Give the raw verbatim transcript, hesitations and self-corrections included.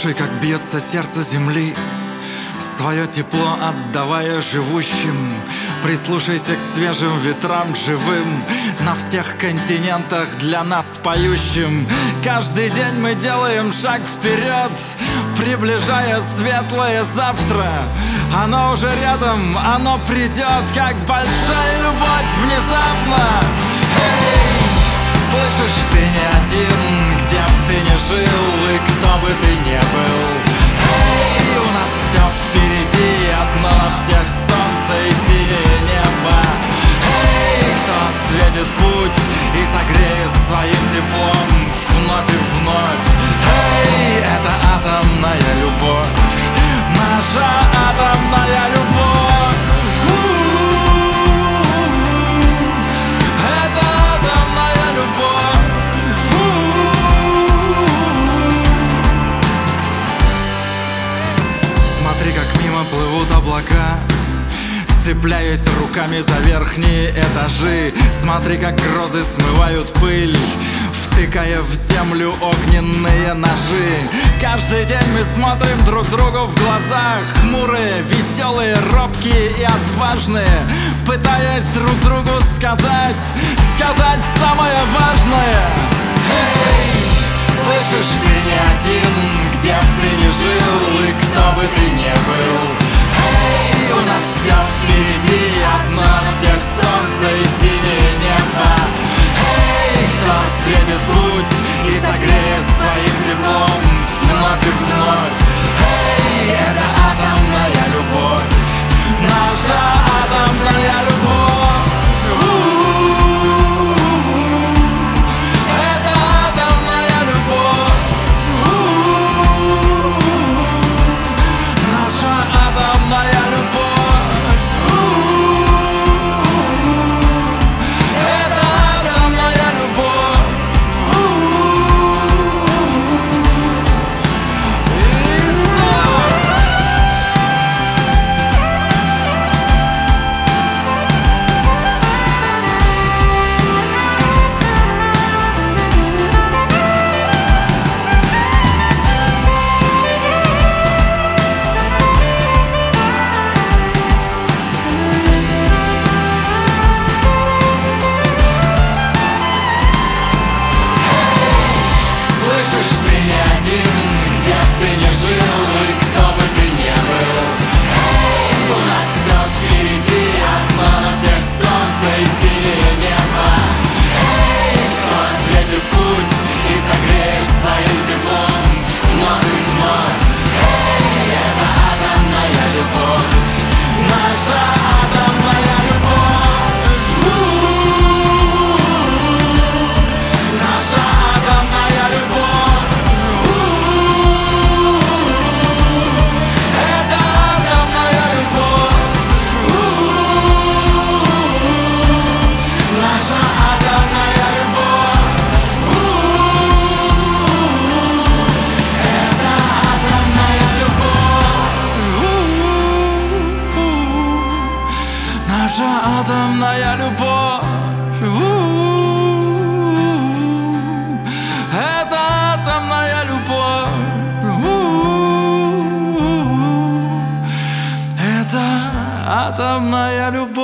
Слушай, как бьется сердце земли, свое тепло отдавая живущим. Прислушайся к свежим ветрам живым, на всех континентах для нас поющим. Каждый день мы делаем шаг вперед, приближая светлое завтра. Оно уже рядом, оно придет, как большая любовь внезапно. Эй, слышишь, ты не один, где б ты ни жил и кто бы ты ни был. Эй, у нас все впереди, одно на всех солнце и синее небо. Эй, кто осветит путь и согреет своим теплом вновь и вновь. Эй, это атомная любовь, наша атомная любовь. Это атомная любовь. Смотри, как мимо плывут облака, цепляясь руками за верхние этажи. Смотри, как грозы смывают пыль, втыкая в землю огненные ножи. Каждый день мы смотрим друг другу в глаза, хмурые, веселые, робкие и отважные, пытаясь друг другу сказать, сказать самое важное. Эй, слышишь, ты не один, где б ты ни жил и кто бы ты ни был. Эй, у нас все впереди, одно на всех солнце и синее небо. Эй, кто осветит путь и согреет своим теплом вновь и вновь. Эй, это атомная любовь, наша атомная любовь. Это атомная любовь, наша атомная любовь. Это атомная любовь. И снова. Слышишь, ты не один, где б ты ни жил и кто бы ты ни был. Эй, у нас все впереди, одно на всех солнце и синее небо. Эй, кто осветит путь и согреет своим теплом вновь и вновь. Эй, это атомная любовь, наша атомная любовь. Наша атомная любовь. Это атомная любовь. Наша атомная любовь. Это атомная любовь. Наша атомная любовь. Это атомная любовь. Это атомная любовь.